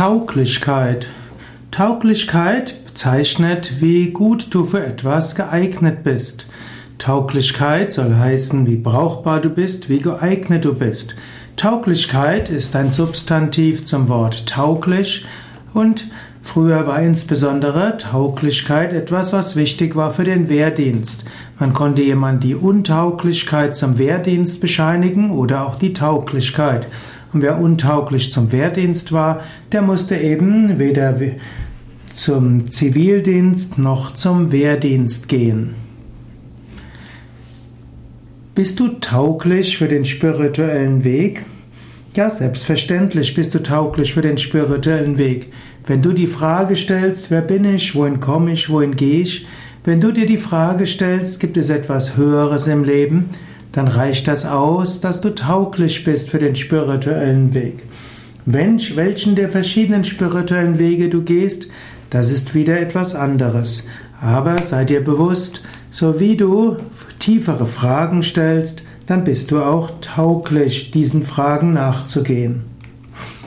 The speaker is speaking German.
Tauglichkeit. Tauglichkeit bezeichnet, wie gut du für etwas geeignet bist. Tauglichkeit soll heißen, wie brauchbar du bist, wie geeignet du bist. Tauglichkeit ist ein Substantiv zum Wort tauglich und früher war insbesondere Tauglichkeit etwas, was wichtig war für den Wehrdienst. Man konnte jemand die Untauglichkeit zum Wehrdienst bescheinigen oder auch die Tauglichkeit. Und wer untauglich zum Wehrdienst war, der musste eben weder zum Zivildienst noch zum Wehrdienst gehen. Bist du tauglich für den spirituellen Weg? Ja, selbstverständlich bist du tauglich für den spirituellen Weg. Wenn du die Frage stellst, wer bin ich, wohin komme ich, wohin gehe ich? Wenn du dir die Frage stellst, gibt es etwas Höheres im Leben? Dann reicht das aus, dass du tauglich bist für den spirituellen Weg. Welchen der verschiedenen spirituellen Wege du gehst, das ist wieder etwas anderes. Aber sei dir bewusst, so wie du tiefere Fragen stellst, dann bist du auch tauglich, diesen Fragen nachzugehen.